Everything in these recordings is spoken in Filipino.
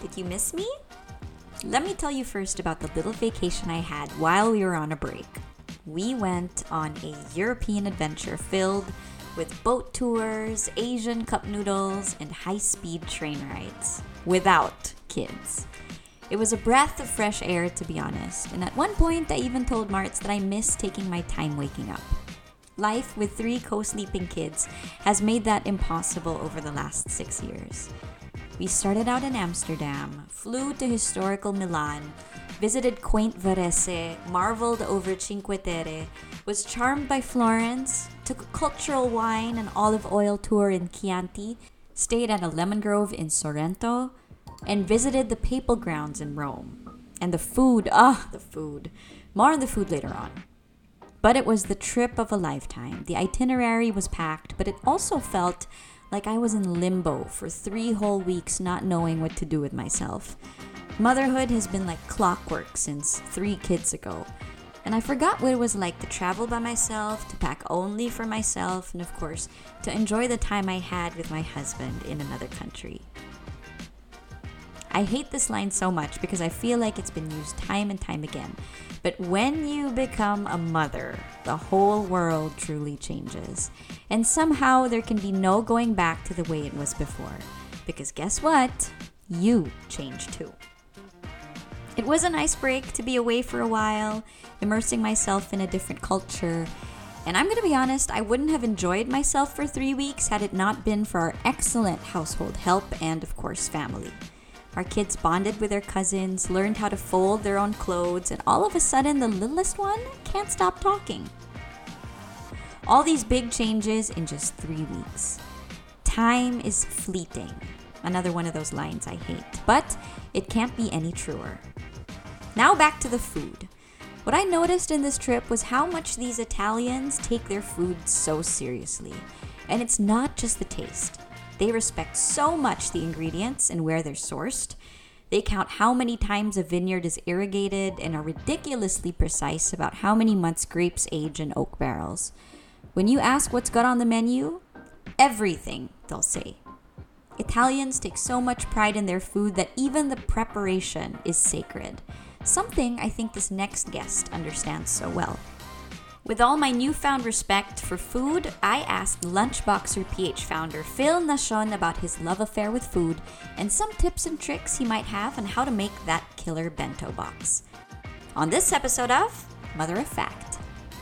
Did you miss me? Let me tell you first about the little vacation I had while we were on a break. We went on a European adventure filled with boat tours, Asian cup noodles, and high-speed train rides. Without kids. It was a breath of fresh air, to be honest, and at one point I even told Martz that I miss taking my time waking up. Life with 3 co-sleeping kids has made that impossible over the last 6 years. We started out in Amsterdam, flew to historical Milan, visited quaint Varese, marveled over Cinque Terre, was charmed by Florence, took a cultural wine and olive oil tour in Chianti, stayed at a lemon grove in Sorrento, and visited the papal grounds in Rome. And the food, the food. More on the food later on. But it was the trip of a lifetime. The itinerary was packed, but it also felt like I was in limbo for 3 whole weeks not knowing what to do with myself. Motherhood has been like clockwork since 3 kids ago. And I forgot what it was like to travel by myself, to pack only for myself, and of course, to enjoy the time I had with my husband in another country. I hate this line so much because I feel like it's been used time and time again. But when you become a mother, the whole world truly changes. And somehow there can be no going back to the way it was before. Because guess what? You change too. It was a nice break to be away for a while, immersing myself in a different culture. And I'm going to be honest, I wouldn't have enjoyed myself for 3 weeks had it not been for our excellent household help and, of course, family. Our kids bonded with their cousins, learned how to fold their own clothes, and all of a sudden, the littlest one can't stop talking. All these big changes in just 3 weeks. Time is fleeting. Another one of those lines I hate, but it can't be any truer. Now back to the food. What I noticed in this trip was how much these Italians take their food so seriously. And it's not just the taste. They respect so much the ingredients and where they're sourced. They count how many times a vineyard is irrigated and are ridiculously precise about how many months grapes age in oak barrels. When you ask what's got on the menu, everything, they'll say. Italians take so much pride in their food that even the preparation is sacred. Something I think this next guest understands so well. With all my newfound respect for food, I asked Lunchboxer PH founder Phil Nashon about his love affair with food and some tips and tricks he might have on how to make that killer bento box. On this episode of Mother of Fact.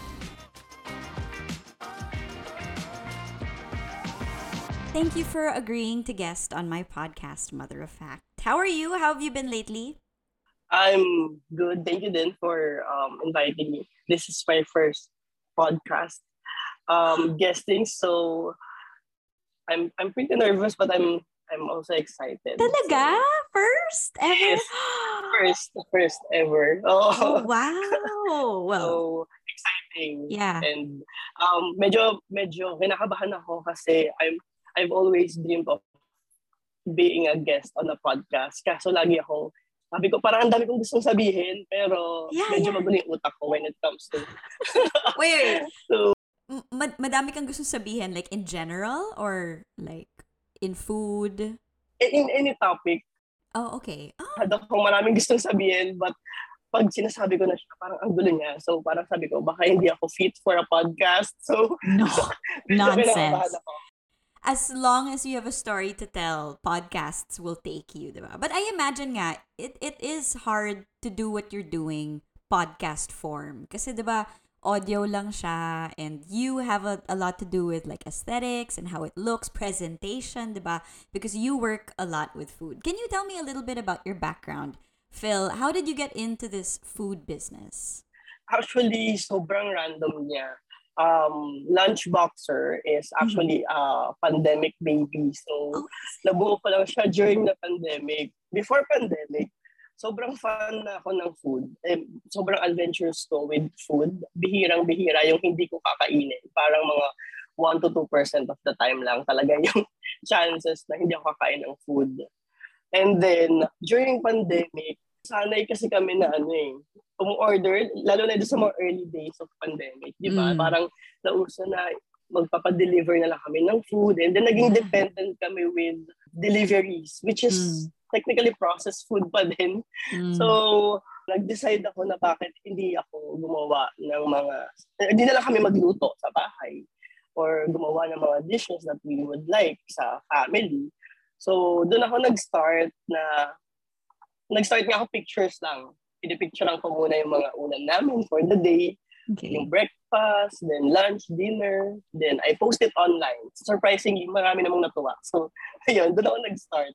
Thank you for agreeing to guest on my podcast, Mother of Fact. How are you? How have you been lately? I'm good. Thank you then for inviting me. This is my first podcast guesting, so I'm pretty nervous, but I'm also excited. Talaga? First ever? Yes, first ever. Oh, wow. Well, So exciting. yeah. And medyo kinakabahan ako kasi I've always dreamed of being a guest on a podcast. Kaso lagi akong sabi ko, parang ang dami kong gustong sabihin, pero medyo magulo yung utak ko when it comes to... Wait. So, madami kang gustong sabihin, like in general or like in food? in any topic. Oh, okay. Hado akong maraming gustong sabihin, but pag sinasabi ko na siya, parang ang gulo niya. So, parang sabi ko, baka hindi ako fit for a podcast. So, no, nonsense. Ako. As long as you have a story to tell, podcasts will take you, diba? But I imagine nga, it is hard to do what you're doing podcast form. Kasi diba, audio lang siya and you have a lot to do with like aesthetics and how it looks, presentation, diba? Because you work a lot with food. Can you tell me a little bit about your background? Phil, how did you get into this food business? Actually, sobrang random niya. Lunchboxer is actually a pandemic baby. So, nabuo ko lang siya during the pandemic. Before pandemic, sobrang fan na ako ng food. Sobrang adventurous ko with food. Bihirang-bihira yung hindi ko kakainin. Parang mga 1 to 2% of the time lang talaga yung chances na hindi ako kakain ng food. And then, during pandemic, sanay kasi kami na umu-order, lalo na sa mga early days of pandemic, di ba? Parang nauso na magpapadeliver na lang kami ng food and then naging dependent kami with deliveries, which is technically processed food pa din. So, nag-decide ako na bakit hindi ako gumawa ng hindi na lang kami magluto sa bahay or gumawa ng mga dishes that we would like sa family. So, doon ako nag-start nga ako pictures lang. Pinipicturean ko muna yung mga ulam namin for the day. Okay. Yung breakfast, then lunch, dinner, then I post it online. Surprisingly, marami namang natuwa. So, ayun, doon ako nag-start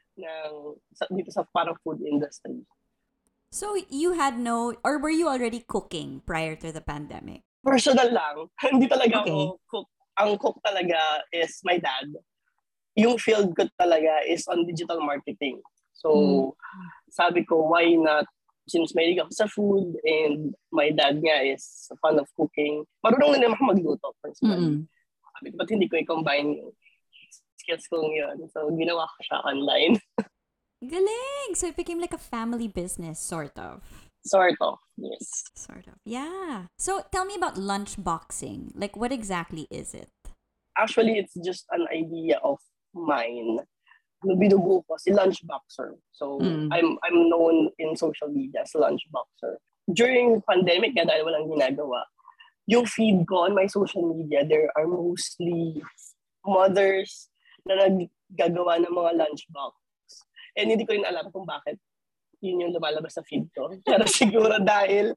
dito sa parang food industry. So, you had or were you already cooking prior to the pandemic? Personal lang. Hindi talaga Okay. ako cook. Ang cook talaga is my dad. Yung field ko talaga is on digital marketing. So, sabi ko, why not? Since may ako sa food and my dad nga is fan of cooking, marunong na naman ako magluto personally. Sabi ko, ba't hindi ko i-combine yung skills kong yun? So, ginawa ko siya online. Galing! So it became like a family business, sort of. Sort of, yes. Sort of, yeah. So tell me about lunchboxing. Like, what exactly is it? Actually, it's just an idea of mine. Binubuo ko si Lunchboxer. So, I'm known in social media as Lunchboxer. During pandemic, dahil walang ginagawa, yung feed ko on my social media, there are mostly mothers na naggagawa ng mga lunchbox. And hindi ko rin alam kung bakit yun yung lumalabas sa feed ko. Pero siguro dahil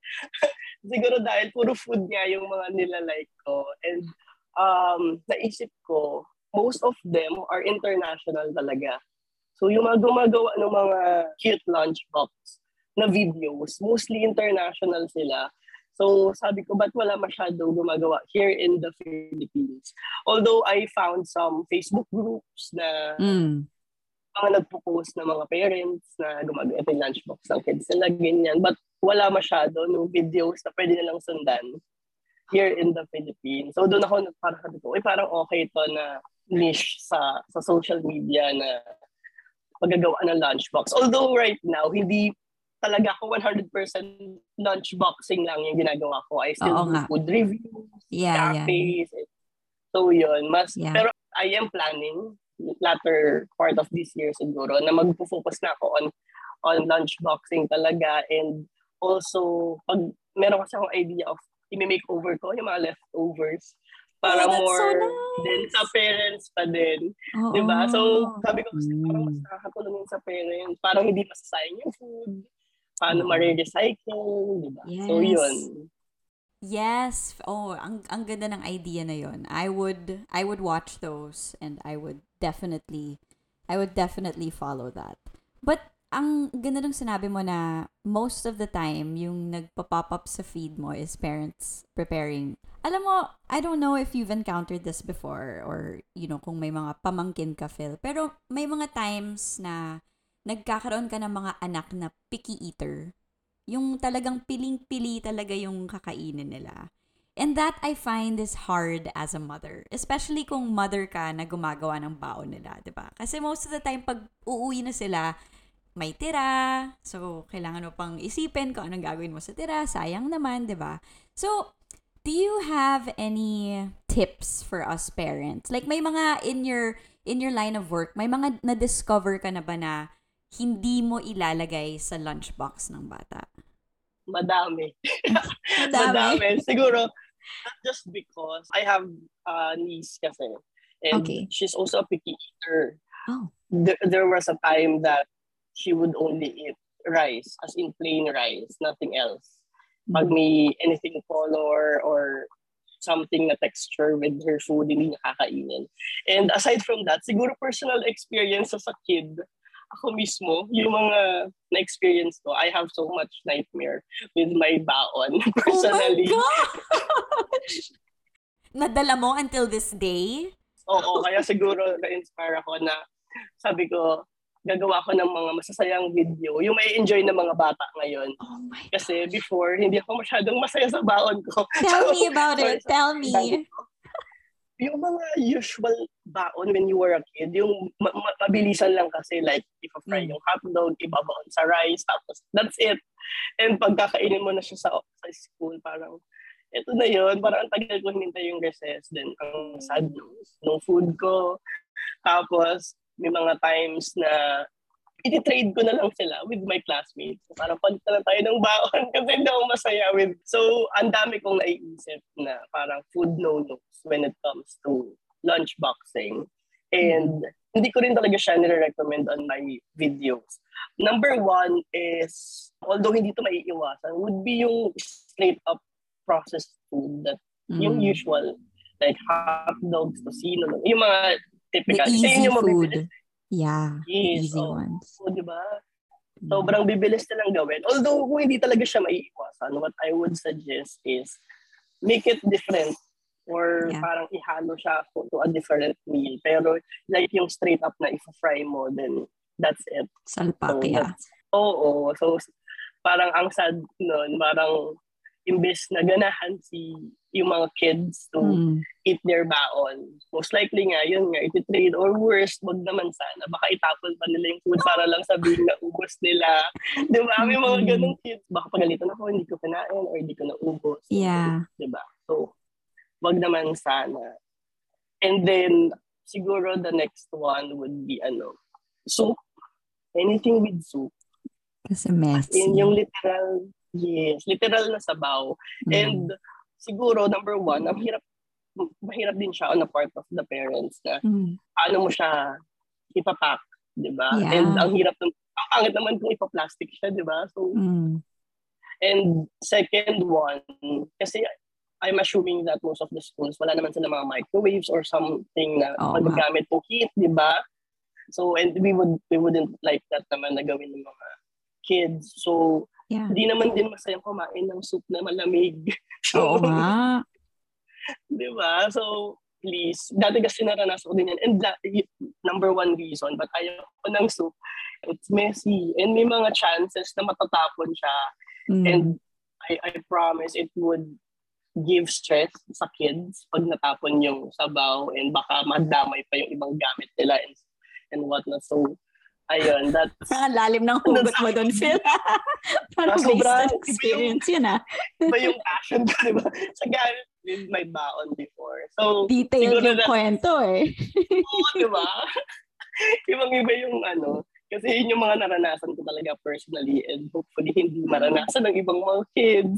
puro food nga yung mga nilalike ko. And naisip ko, most of them are international talaga. So yung mga gumagawa ng mga cute lunchbox na videos, mostly international sila. So sabi ko, ba't wala masyadong gumagawa here in the Philippines? Although I found some Facebook groups na mga nagpo-post na mga parents na gumagawa ng lunchbox ng kids nila, ganyan. But wala masyado ng videos na pwede nilang sundan here in the Philippines. So doon ako sabi ko, parang okay ito na niche sa social media na paggagawa ng lunchbox. Although right now, hindi talaga ako 100% lunchboxing lang yung ginagawa ko. I still do food reviews, cafes. Yeah. So yun, pero I am planning latter part of this year siguro na magpo-focus na ako on lunchboxing talaga, and also pag meron kasi akong idea of i-makeover ko yung mga leftovers para more so nice. Then sa parents pa din. Diba? So sabi ko kasi parang mas nakakatulong yun sa parents. Parang hindi masasayang yung food. Paano ma-recycle. Diba? Yes. So yun. Yes. Oh, ang ganda ng idea na yun. I would watch those and I would definitely follow that. But ang ganda ng sinabi mo na most of the time, yung nagpa-pop up sa feed mo is parents preparing. Alam mo, I don't know if you've encountered this before or, kung may mga pamangkin ka, Phil. Pero may mga times na nagkakaroon ka ng mga anak na picky eater. Yung talagang piling-pili talaga yung kakainin nila. And that I find is hard as a mother. Especially kung mother ka na gumagawa ng baon nila, diba? Kasi most of the time, pag uuwi na sila, may tira. So, kailangan mo pang isipin kung anong gagawin mo sa tira. Sayang naman, diba? So, do you have any tips for us parents? Like, may mga in your line of work, may mga na-discover ka na ba na hindi mo ilalagay sa lunchbox ng bata? Madami. Madami. Siguro, not just because I have a niece kasi. And she's also a picky eater. Oh. There was a time that she would only eat rice, as in plain rice, nothing else. Pag may anything color or something na texture with her food, hindi niya kakainin. And aside from that, siguro personal experience as a kid, ako mismo, yung mga na-experience ko, I have so much nightmare with my baon, personally. Oh my gosh! Nadala mo until this day? Oo, kaya siguro na-inspire ako na sabi ko, gagawa ko ng mga masasayang video, yung may enjoy ng mga bata ngayon. Oh my Kasi before, hindi ako masyadong masaya sa baon ko. Tell me about it. Tell me. Yung mga usual baon when you were a kid, yung mabilisan lang kasi, like, ipa-fry yung hotdog, ibabaon sa rice, tapos that's it. And pagkakainin mo na siya sa school, parang, eto na yun, parang ang tagal ko hinintay yung recess, then ang sad nung food ko. Tapos, may mga times na iti-trade ko na lang sila with my classmates. So, parang palit na lang tayo ng baon kasi hindi ako masaya with. So, ang dami kong naiisip na parang food no-nos when it comes to lunch boxing. And hindi ko rin talaga siya nire-recommend on my videos. Number one is, although hindi to maiiwasan, would be yung straight up processed food that yung usual, like hot dogs, tocino, yung mga typical. The easy yung food. mabibilis. Yeah, Yes, easy ones. So, di ba? Sobrang bibilis nilang gawin. Although, kung hindi talaga siya maiiwasan, what I would suggest is make it different or parang ihalo siya to a different meal. Pero like yung straight up na i-fry mo, then that's it. Salpak, Oo. So, parang ang sad nun, parang imbes na ganahan yung mga kids to eat their baon. Most likely nga, yun nga, iti-trade or worse, wag naman sana. Baka itapon pa nila yung food para lang sabihin na ubos nila. Di ba? May mga ganong kids. Baka pagalitan ako, hindi ko kinain or hindi ko naubos. Yeah. Di ba? So, wag naman sana. And then, siguro the next one would be, soup. Anything with soup. Kasi messy. Yung literal, literal na sabaw. And siguro, number one, mahirap din siya on the part of the parents na paano mo siya ipapack, di ba? Yeah. And ang pangit naman kung ipa-plastic siya, di ba? So, and second one, kasi I'm assuming that most of the schools, wala naman sila mga microwaves or something na magagamit po heat, di ba? So, and we wouldn't like that naman na gawin ng mga kids. So, hindi naman din masayang kumain ng soup na malamig. So, di ba? So, please, dati kasi naranasan ko din yan. And number one reason, but ayaw ko ng soup, it's messy. And may mga chances na matatapon siya. And I promise it would give stress sa kids pag natapon yung sabaw and baka madamay pa yung ibang gamit nila and whatnot. So, ayun, that's... lalim ng hugot mo doon, Phil. Parang based experience yun, Iba yung passion ko, diba? Sa gamit with my baon before. So, detailed yung kwento, Oo, diba? Ibang-iba yung kasi yun yung mga naranasan ko talaga personally and hopefully hindi maranasan ng ibang mga kids.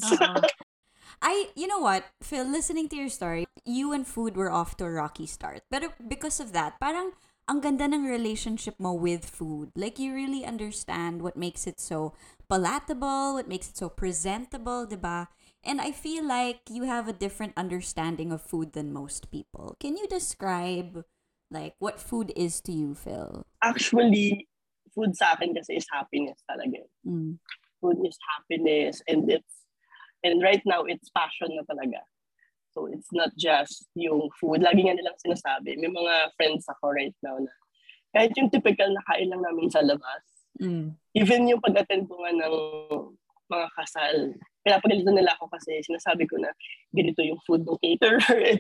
You know what, Phil, listening to your story, you and food were off to a rocky start. But because of that, parang ang ganda ng relationship mo with food. Like, you really understand what makes it so palatable, what makes it so presentable, diba? And I feel like you have a different understanding of food than most people. Can you describe, like, what food is to you, Phil? Actually, food sa akin kasi is happiness talaga. Food is happiness and right now, it's passion na talaga. So, it's not just yung food. Lagi nga nilang sinasabi. May mga friends ako right now na kahit yung typical na kain lang namin sa labas, even yung pag-attend ko nga ng mga kasal, pinapagalitan nila ako kasi sinasabi ko na ganito yung food ng caterer.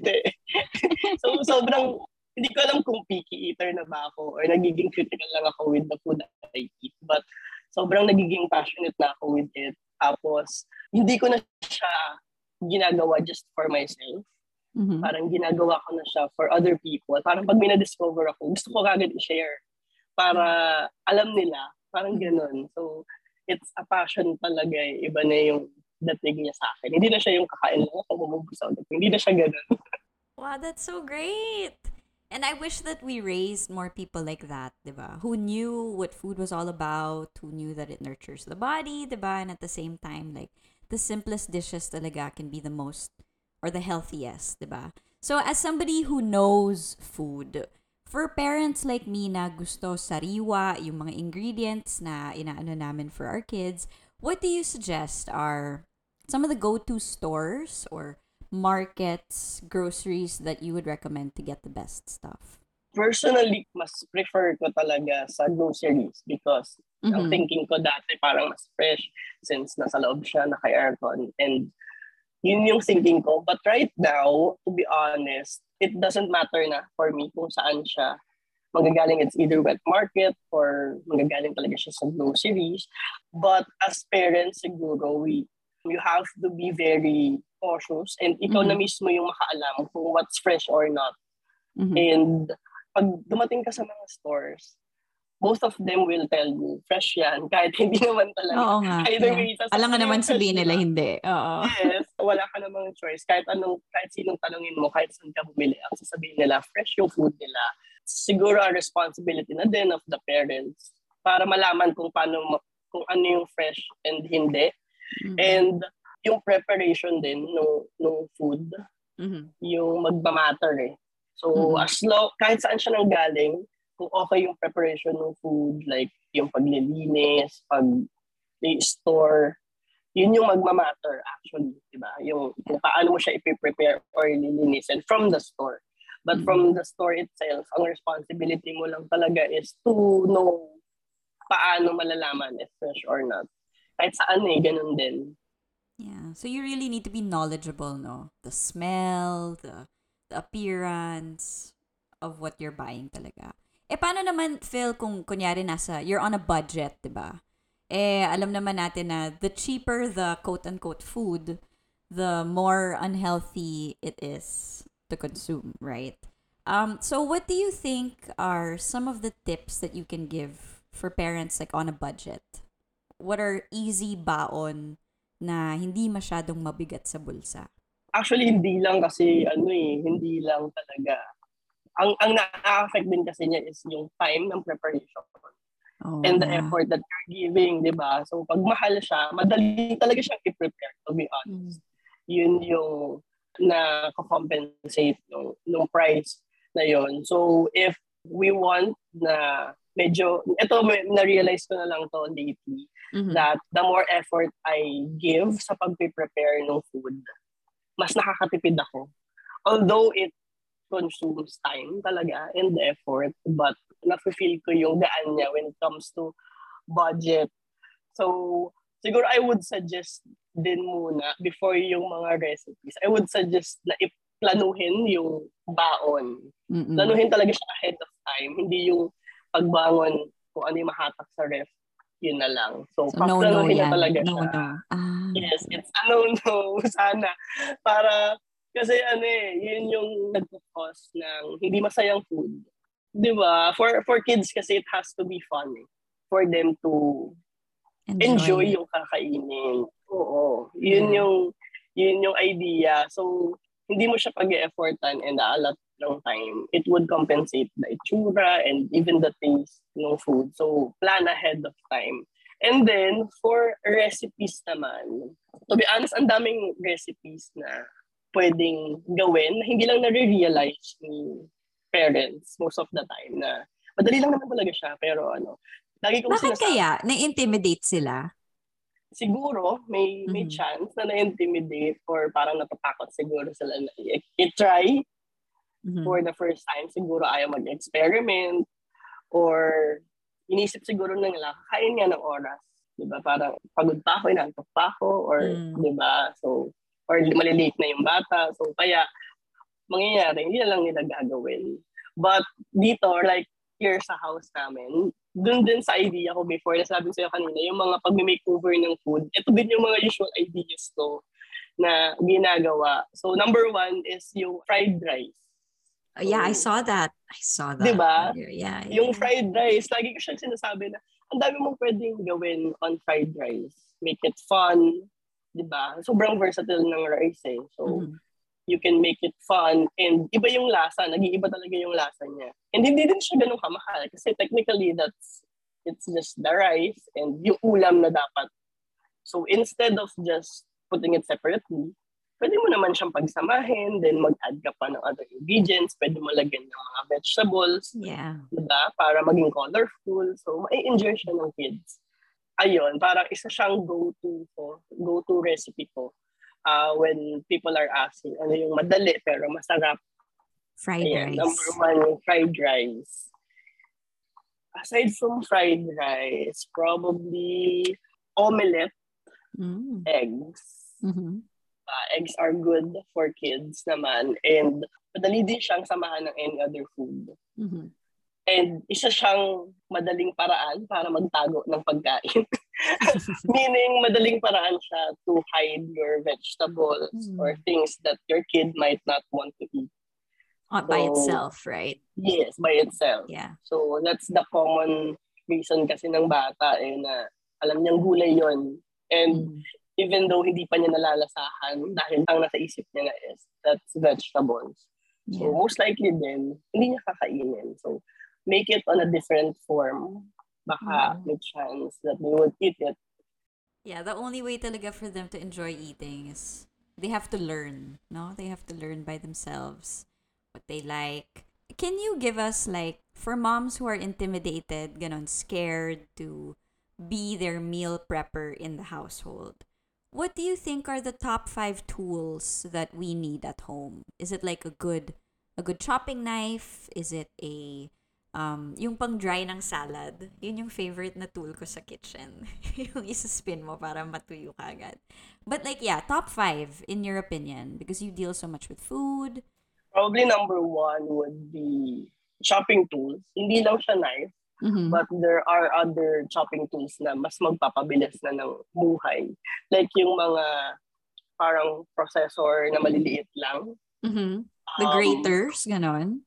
So, sobrang, hindi ko alam kung picky eater na ba ako or nagiging critical lang ako with the food I eat. But, sobrang nagiging passionate na ako with it. Tapos, hindi ko na siya ginagawa just for myself. Parang ginagawa ko na siya for other people. Parang pag may na-discover ako, gusto ko kagad i-share para alam nila. Parang ganun. So, it's a passion talaga. Iba na yung dating niya sa akin. Hindi na siya yung kakain lang ako, bumubusaw. Hindi na siya ganun. Wow, that's so great! And I wish that we raised more people like that, diba? Who knew what food was all about, who knew that it nurtures the body, diba? And at the same time, like, the simplest dishes talaga can be the most, or the healthiest, diba? So, as somebody who knows food, for parents like me na gusto sariwa, yung mga ingredients na inaano namin for our kids, what do you suggest are some of the go-to stores or markets, groceries that you would recommend to get the best stuff? Personally, mas prefer ko talaga sa groceries because ang thinking ko dati parang mas fresh since nasa loob siya, naka-aircon, and yun yung thinking ko. But right now, to be honest, it doesn't matter na for me kung saan siya magagaling. It's either wet market or magagaling talaga siya sa groceries. But as parents, siguro, you have to be very cautious and ikaw na mismo yung makaalam kung what's fresh or not. And pag dumating ka sa mga stores, most of them will tell you, fresh yan, kahit hindi naman talaga. Oo nga. Either Yeah. way, Alam nga naman fresh, sabihin nila diba? hindi. Oo. Yes, wala ka namang choice. Kahit sinong tanungin mo, kahit saan ka bumili, ang sasabihin nila, fresh yung food nila. Siguro ang responsibility na din of the parents para malaman kung ano yung fresh and hindi. Mm-hmm. And yung preparation din nung food, yung magmamatter eh. So, kahit saan siya nanggaling, kung okay yung preparation ng food, like yung paglilinis, pag-store, yun yung magmamatter actually, diba? Yung kung paano mo siya i-prepare or lilinisin from the store. But from the store itself, ang responsibility mo lang talaga is to know paano malalaman if fresh or not. Kahit saan ganun din. Yeah. So you really need to be knowledgeable, no? The smell, the appearance of what you're buying talaga. Paano naman, Phil, kung kunyari you're on a budget, diba? Alam naman natin na the cheaper the quote-unquote food, the more unhealthy it is to consume, right? So what do you think are some of the tips that you can give for parents like on a budget? What are easy baon na hindi masyadong mabigat sa bulsa? Actually, hindi lang kasi hindi lang talaga. Ang na-affect din kasi niya is yung time ng preparation. And the effort that you're giving, di ba? So, pag mahal siya, madali talaga siyang i-prepare, to be honest. Yun yung na-compensate nung price na yun. So, if we want na na-realize ko na lang to lately, that the more effort I give sa pag-prepare ng food, mas nakakatipid ako. Although it consumes time talaga and effort, but nafe-feel ko yung gaan niya when it comes to budget. So, siguro I would suggest din muna, before yung mga recipes, I would suggest na planuhin yung baon. Planuhin talaga siya ahead of time. Hindi yung pagbangon kung ano yung mahatak sa ref, yun na lang. So planuhin na talaga siya. Yes, it's a no-no. Sana. Para, kasi yun yung nagpo-cause ng hindi masayang food. Diba? For kids kasi it has to be fun for them to enjoy yung kakainin. Oo. Yun yung idea. So, hindi mo siya pag-e-effortan and a lot ng time. It would compensate the itsura and even the taste ng food. So, plan ahead of time. And then, for recipes naman, to be honest, ang daming recipes na pwedeng gawin na hindi lang na-realize ni parents most of the time na madali lang naman talaga siya. Pero lagi kong bakit kaya? Na-intimidate sila? Siguro, may chance na na-intimidate or parang natatakot siguro sila na i-try for the first time. Siguro ayaw mag-experiment or inisip siguro na nila, kakain nga ng oras. Diba? Parang pagod pa ako, inantok pa ako or diba? So, or malilate na yung bata. So, kaya mangyayari, hindi na lang nila gagawin. But dito, like here sa house namin, dun din sa idea ko before, nasabi ko sa'yo kanina, yung mga pag-makeover ng food, ito din yung mga usual ideas ko na ginagawa. So, number one is yung fried rice. So, yeah, I saw that. Diba? Yeah. Yung fried rice, lagi ko siya sinasabi na, ang dami mong pwedeng gawin on fried rice. Make it fun, diba? Sobrang versatile ng rice eh. So, you can make it fun and iba yung lasa, nag-iiba talaga yung lasa niya. And hindi din siya ganun kamahal kasi technically it's just the rice and yung ulam na dapat. So instead of just putting it separately, pwede mo naman siyang pagsamahin, then mag-add ka pa ng other ingredients, pwede mo lagyan ng mga vegetables, diba? Para maging colorful. So mai-enjoy siya ng kids. Ayun, parang isa siyang go-to recipe ko. When people are asking ano yung madali pero masarap. Fried rice. Number one, fried rice. Aside from fried rice, probably omelette, eggs. Eggs are good for kids naman and madali din siyang samahan ng any other food. And isa siyang madaling paraan para magtago ng pagkain. Meaning, madaling paraan siya to hide your vegetables or things that your kid might not want to eat. By itself, right? Yes, by itself. Yeah. So, that's the common reason kasi ng bata na alam niyang gulay yon. And even though hindi pa niya nalalasahan dahil ang nasa isip niya na is that's vegetables. So most likely din, hindi niya kakainin. So make it on a different form. Baka may chance that they would eat it. Yeah, the only way talaga for them to enjoy eating is they have to learn, no? They have to learn by themselves what they like. Can you give us, like, for moms who are intimidated, ganon, scared to be their meal prepper in the household, what do you think are the top 5 tools that we need at home? Is it like a good chopping knife? Is it yung pang dry ng salad? Yun yung favorite na tool ko sa kitchen. Yung isa-spin mo para matuyo ka agad. But like, yeah, top 5 in your opinion, because you deal so much with food. Probably number 1 would be chopping tools. Hindi lang siya knife. But there are other chopping tools na mas magpapabilis na ng buhay. Like yung mga parang processor na maliliit lang. The graters, ganon?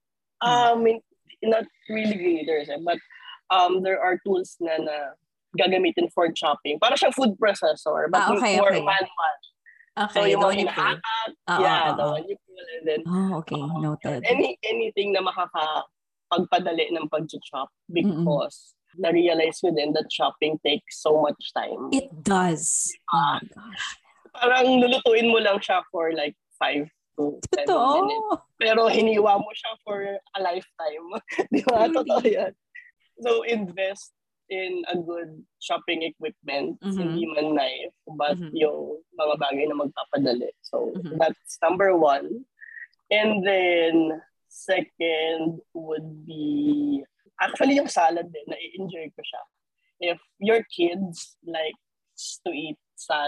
Not really graters, but there are tools na gagamitin for chopping. Para siyang food processor, but more manual. Okay, so yung the mga hinahatak, the one you pull, and then okay, noted. Anything na makakapagpadali ng pag-chop because na-realize ko din that chopping takes so much time. It does. Oh my gosh. Parang lulutuin mo lang siya for like 5 to 7 minutes. Pero hiniwa mo siya for a lifetime. Di ba? Totoo yan. So invest in a good chopping equipment. Hindi man knife, but yung mga bagay na magpapadali. So that's number 1. And then second would be actually yung salad din. Na-enjoy ko siya. If your kids like to eat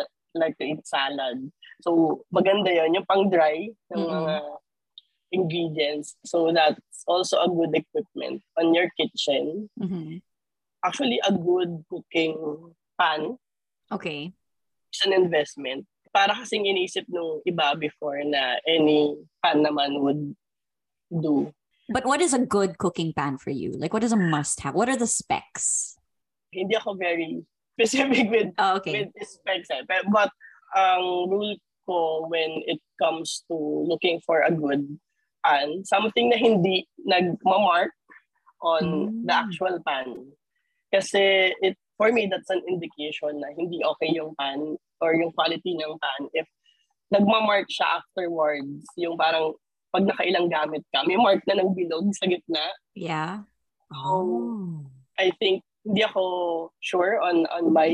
salad, so maganda yun. Yung pang-dry ng mga ingredients. So that's also a good equipment on your kitchen. Actually, a good cooking pan. Okay. It's an investment. Para kasing iniisip nung iba before na any pan naman would do. But what is a good cooking pan for you? Like, what is a must-have? What are the specs? Hindi ako very specific with specs. But rule ko when it comes to looking for a good pan, something na hindi nagmamark on the actual pan. Kasi for me, that's an indication na hindi okay yung pan or yung quality ng pan if nagmamark siya afterwards. Yung parang pag nakailang gamit ka, may mark na ng bilog sa gitna. Yeah. So, I think hindi ako sure on my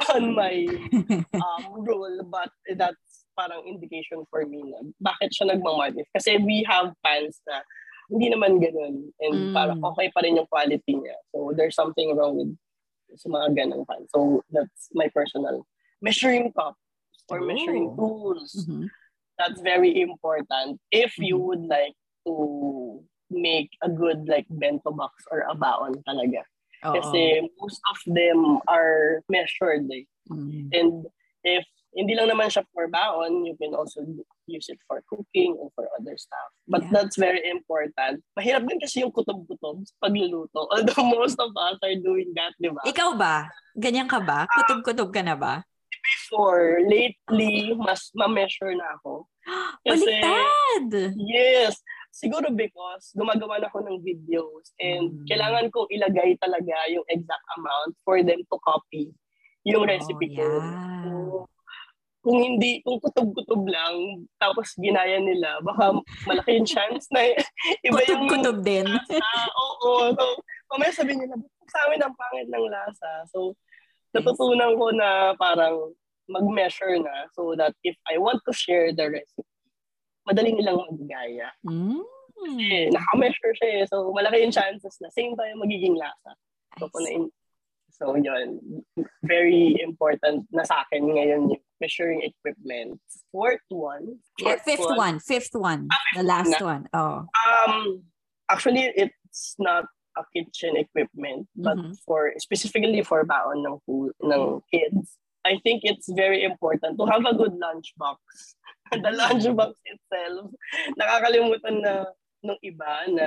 rule, but that's parang indication for me na bakit siya nagmamark. Kasi we have pans na hindi naman ganun and parang okay pa rin yung quality niya. So there's something wrong with sa mga ganang pans. So that's my personal measuring cup or measuring tools. That's very important if you would like to make a good like bento box or a baon talaga. Kasi most of them are measured. And if hindi lang naman siya for baon, you can also use it for cooking and for other stuff. But that's very important. Mahirap din kasi yung kutob-kutob sa pagluluto. Although most of us are doing that, di ba? Ikaw ba? Ganyan ka ba? Kutob-kutob ka na ba? Before, lately, mas ma-measure na ako. Kasi, baliktad! Yes. Siguro because gumagawa na ako ng videos and kailangan ko ilagay talaga yung exact amount for them to copy yung recipe ko. So, kung kutob-kutob lang, tapos ginaya nila, baka malaki yung chance na iba yung kutob-kutob din. Oo. So, mamaya sabihin nila, sa amin ang pangit ng lasa. So, natutunan ko na parang mag-measure na so that if I want to share the recipe, madali nilang magigaya. Kasi naka-measure siya so malaki yung chances na same tayo magiging lasa. So yun, very important na sa akin ngayon yung measuring equipment. Fifth one. The last one. Actually, it's not a kitchen equipment, but specifically for baon ng food ng kids. I think it's very important to have a good lunchbox. The lunchbox itself, nakakalimutan na nung iba na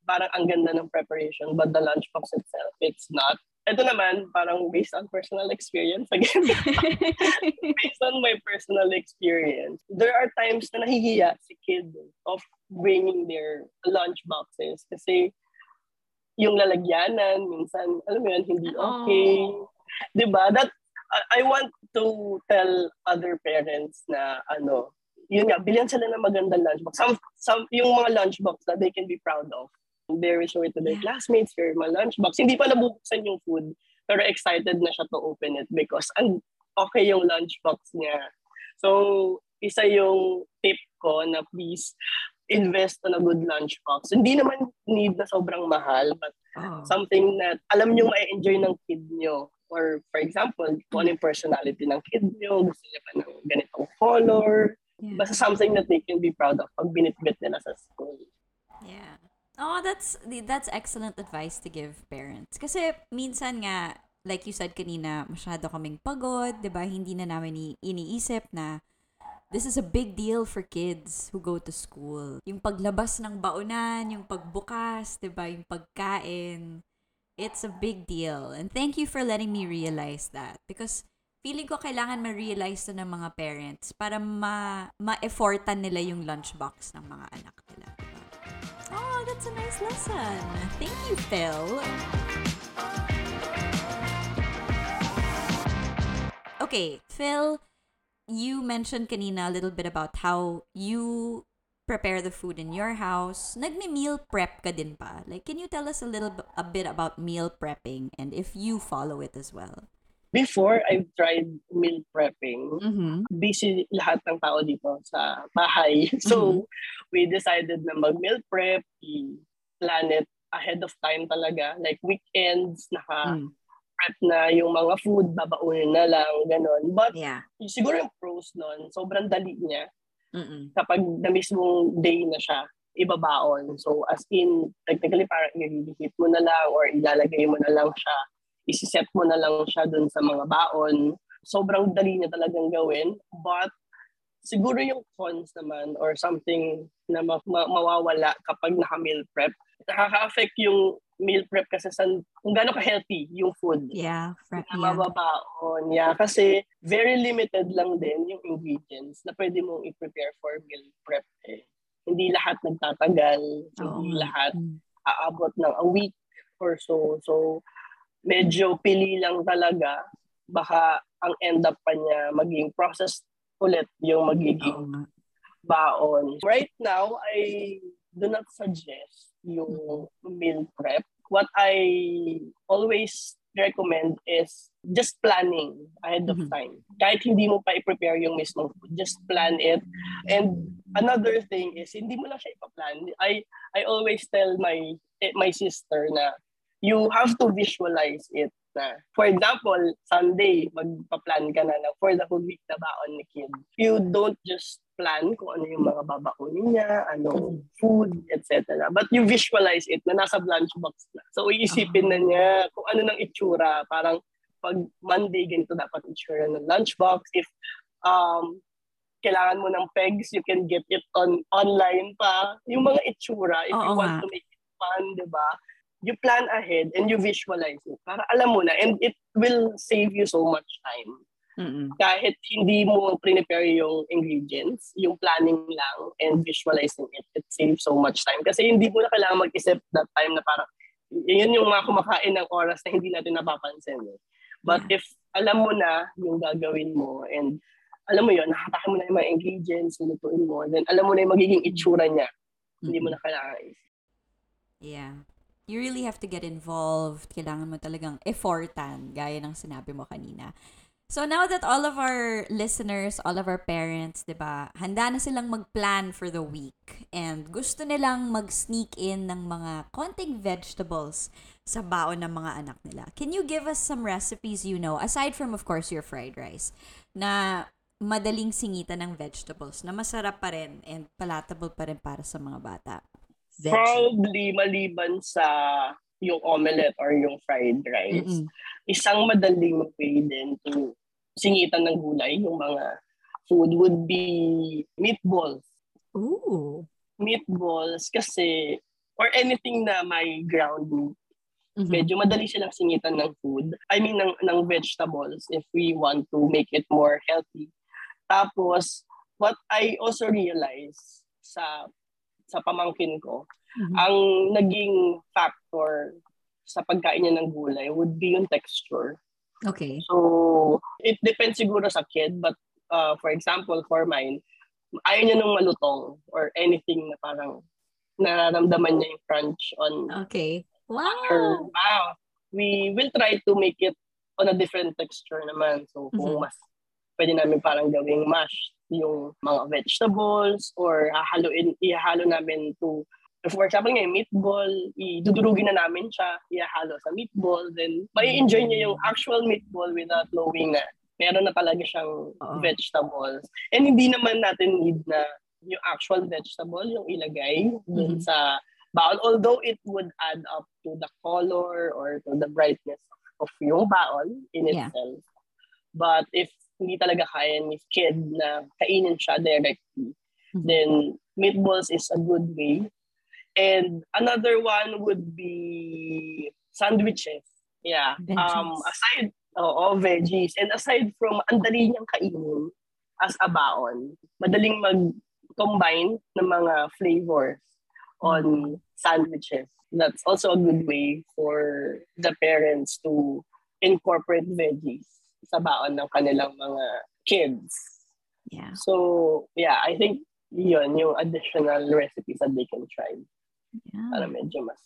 parang ang ganda ng preparation, but the lunchbox itself, it's not. Ito naman, parang based on personal experience, again, based on my personal experience, there are times na nahihiya si kid of bringing their lunch boxes kasi yung lalagyanan, minsan, alam mo yun, hindi okay. Diba? That, I want to tell other parents na, yun nga, bilhan sila ng magandang lunchbox. Yung mga lunchbox na they can be proud of. They will show it to their classmates, your my lunchbox. Hindi pa nabubuksan yung food, pero excited na siya to open it because ang okay yung lunchbox niya. So, isa yung tip ko na please invest on a good lunchbox. Hindi naman need na sobrang mahal, but something that alam nyo ma-enjoy ng kid nyo. Or for example, kung ano yung personality ng kid nyo, gusto niya pa ng ganitong color. Basta something that they can be proud of pag binitbit nila sa school. Yeah. Oh, that's excellent advice to give parents. Kasi minsan nga, like you said kanina, masyado kaming pagod, 'di ba? Hindi na namin iniisip na this is a big deal for kids who go to school. Yung paglabas ng baonan, yung pagbukas, 'di ba? Yung pagkain. It's a big deal. And thank you for letting me realize that because feeling ko kailangan ma-realize to ng mga parents para ma-effortan nila yung lunchbox ng mga anak nila. Oh, that's a nice lesson. Thank you, Phil. Okay, Phil, you mentioned kanina a little bit about how you prepare the food in your house. Nagme-meal prep ka din pa. Like, can you tell us a bit about meal prepping and if you follow it as well? Before, I've tried meal prepping. Busy lahat ng tao dito sa bahay. So, we decided na mag-meal prep, i-plan it ahead of time talaga. Like weekends, naka-prep na yung mga food, babaunin na lang, ganon. But, siguro yung pros nun, sobrang dali niya. Kapag na mismong day na siya, ibabaon. So, as in, technically, parang i-reheat mo na lang or ilalagay mo na lang siya. Isiset mo na lang siya dun sa mga baon. Sobrang dali niya talagang gawin. But siguro yung cons naman or something na mawawala kapag naka-meal prep, nakaka-affect yung meal prep kasi kung gaano ka-healthy yung food. Mababaon. Kasi very limited lang din yung ingredients na pwede mong i-prepare for meal prep. Hindi lahat nagtatagal. Hindi lahat aabot ng a week or so. So, medyo pili lang talaga, baka ang end up pa niya maging processed ulit yung magiging baon. Right now, I do not suggest yung meal prep. What I always recommend is just planning ahead of time. Kahit hindi mo pa i-prepare yung mismong food, just plan it. And another thing is, hindi mo lang siya ipaplan. I always tell my sister na you have to visualize it na. For example, Sunday, magpa-plan ka na for the whole week na baon ni kid. You don't just plan kung ano yung mga babaunin niya, ano, food, etc. But you visualize it na nasa lunchbox na. So, iisipin na niya kung ano ng itsura. Parang pag Monday, ganito dapat itsura ng lunchbox. If kailangan mo ng pegs, you can get it online pa. Yung mga itsura, if you want to make it fun, di ba? You plan ahead and you visualize it para alam mo na and it will save you so much time. Kahit hindi mo prepare yung ingredients, yung planning lang and visualizing it saves so much time. Kasi hindi mo na kailangan mag-isip that time na parang yun yung mga kumakain ng oras na hindi natin napapansin. But if alam mo na yung gagawin mo and alam mo yun, nakatake mo na yung mga ingredients, lutuin mo, then alam mo na yung magiging itsura niya. Hindi mo na kailangan isip. Yeah. You really have to get involved. Kailangan mo talagang effortan, gaya ng sinabi mo kanina. So now that all of our listeners, all of our parents, 'di ba, handa na silang mag-plan for the week and gusto nilang mag-sneak in ng mga konting vegetables sa baon ng mga anak nila. Can you give us some recipes aside from of course your fried rice, na madaling singitan ng vegetables na masarap pa rin and palatable pa rin para sa mga bata? Probably maliban sa yung omelette or yung fried rice, isang madaling way din to singitan ng gulay, yung mga food would be meatballs. Ooh. Meatballs kasi or anything na may ground meat. Medyo madali silang singitan ng food. I mean, ng vegetables if we want to make it more healthy. Tapos, what I also realized sa pamangkin ko, ang naging factor sa pagkain niya ng gulay would be yung texture. Okay. So, it depends siguro sa kid, but for example, for mine, ayaw niya nung malutong or anything na parang nararamdaman niya yung crunch on Okay. her Wow! mouth. We will try to make it on a different texture naman. So, kung mas pwede namin parang gawing mash yung mga vegetables or ihahalo namin to, for example nga, meatball, idudurugin na namin siya, ihahalo sa meatball, then may enjoy niya yung actual meatball without knowing na meron na talaga siyang vegetables. And hindi naman natin need na yung actual vegetable yung ilagay dun sa baon, although it would add up to the color or to the brightness of yung baon in itself. But if hindi talaga kaya ni kid na kainin siya directly, then meatballs is a good way. And another one would be sandwiches. Yeah. Aside veggies. And aside from ang dali niyang kainin as a baon, madaling mag-combine ng mga flavors on sandwiches. That's also a good way for the parents to incorporate veggies sa baon ng kanilang mga kids. Yeah. So, yeah, I think yun, yung additional recipes that they can try. Yeah. Para medyo mas.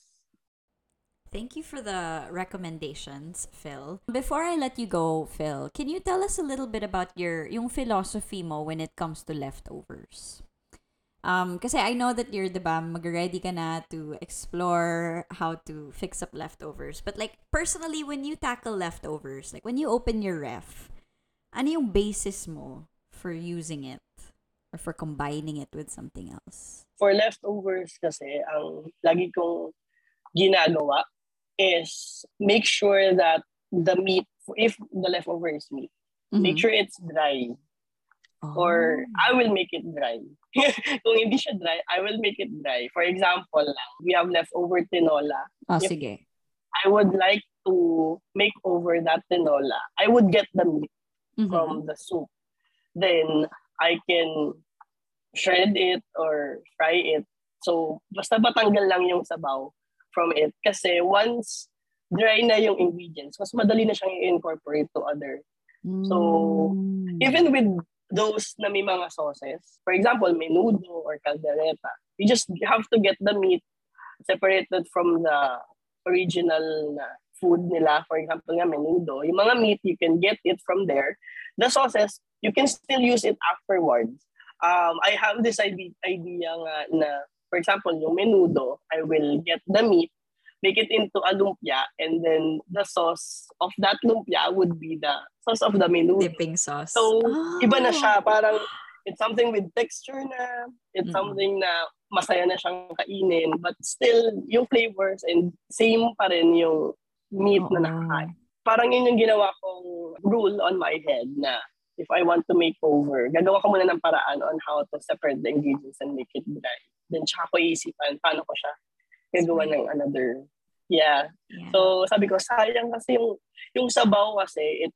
Thank you for the recommendations, Phil. Before I let you go, Phil, can you tell us a little bit about yung philosophy mo when it comes to leftovers? Kasi I know that you're, diba, mag-ready ka na to explore how to fix up leftovers. But like, personally, when you tackle leftovers, like when you open your ref, ano yung basis mo for using it or for combining it with something else? For leftovers kasi, ang lagi kong ginagawa is make sure that the meat, if the leftover is meat, make sure it's dry. Or I will make it dry. Kung hindi siya dry, I will make it dry. For example, we have leftover tinola. Sige. I would like to make over that tinola. I would get the meat from the soup. Then, I can shred it or fry it. So, basta matanggal lang yung sabaw from it. Kasi once dry na yung ingredients, mas madali na siyang i-incorporate to other. So, even with those na may mga sauces, for example, menudo or caldereta, you just have to get the meat separated from the original food nila. For example nga, menudo. Yung mga meat, you can get it from there. The sauces, you can still use it afterwards. I have this idea nga na, for example, yung menudo, I will get the meat, make it into a lumpia, and then the sauce of that lumpia would be the sauce of the menudo. Dipping sauce. So, iba na siya. Parang, it's something with texture na, it's something na masaya na siyang kainin, but still, yung flavors and same pa rin yung meat na nakakain. Parang yun yung ginawa kong rule on my head na if I want to make over, gagawa ko muna ng paraan on how to separate the ingredients and make it dry. Then, tsaka ko iisipan, paano ko siya gagawa ng another. Yeah. So, sabi ko, sayang kasi yung sabaw kasi,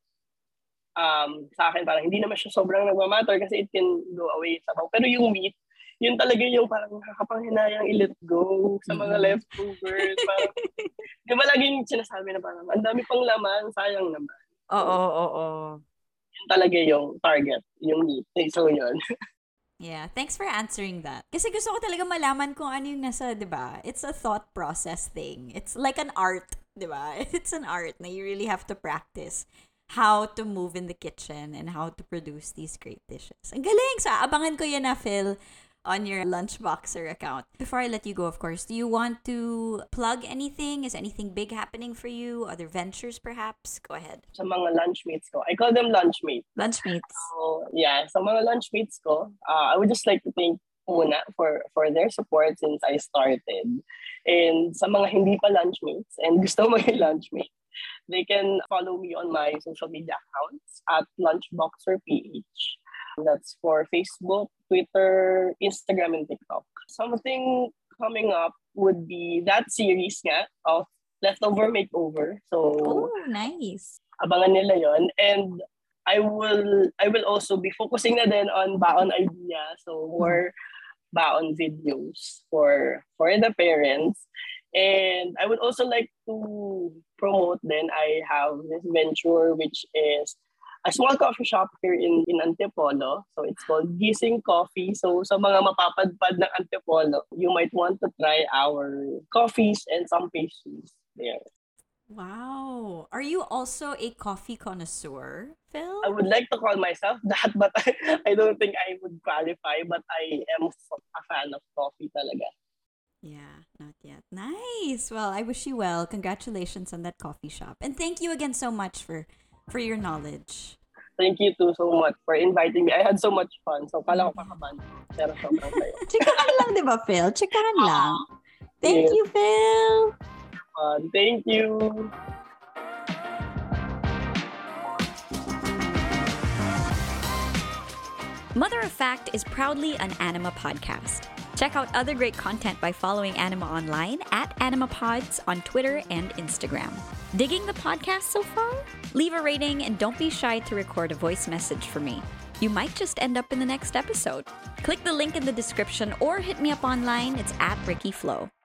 sa akin parang hindi naman siya sobrang nagmamatter kasi it can go away sabaw. Pero yung meat, yun talaga yung parang nakakapanghinayang i-let go sa mga leftovers. Parang, di ba laging sinasabi na parang, ang dami pang laman, sayang naman. Oo. Yun talaga yung target, yung meat. So, yun. Yeah, thanks for answering that. Kasi gusto ko talaga malaman kung ano yung nasa, 'di ba? It's a thought process thing. It's like an art, 'di ba? It's an art na you really have to practice how to move in the kitchen and how to produce these great dishes. Ang galing! So, abangan ko yan na, Phil, on your Lunchboxer account. Before I let you go, of course, do you want to plug anything? Is anything big happening for you? Other ventures, perhaps? Go ahead. Sa mga lunchmates ko, I call them lunchmates. Lunchmates. So, yeah, sa mga lunchmates ko, I would just like to thank muna for their support since I started. And sa mga hindi pa lunchmates and gusto maging lunchmate, they can follow me on my social media accounts at LunchboxerPH. That's for Facebook, Twitter, Instagram, and TikTok. Something coming up would be that series nga of Leftover Makeover. So, Oh, nice. abangan nila yon. And I will also be focusing na din on baon idea. So, more baon videos for the parents. And I would also like to promote then I have this venture which is a small coffee shop here in Antipolo. So it's called Gising Coffee. So sa mga mapapadpad ng Antipolo, you might want to try our coffees and some pastries there. Wow. Are you also a coffee connoisseur, Phil? I would like to call myself that, but I don't think I would qualify. But I am a fan of coffee talaga. Yeah, not yet. Nice. Well, I wish you well. Congratulations on that coffee shop. And thank you again so much for your knowledge. Thank you too so much for inviting me. I had so much fun. So, kala ko kakaban. Pero sobrang saya. Chikahan lang, di ba, Phil? Chikahan lang. Thank Yes. you, Phil. Thank you. Mother of Fact is proudly an Anima podcast. Check out other great content by following Anima online at AnimaPods on Twitter and Instagram. Digging the podcast so far? Leave a rating and don't be shy to record a voice message for me. You might just end up in the next episode. Click the link in the description or hit me up online. It's at Ricky Flo.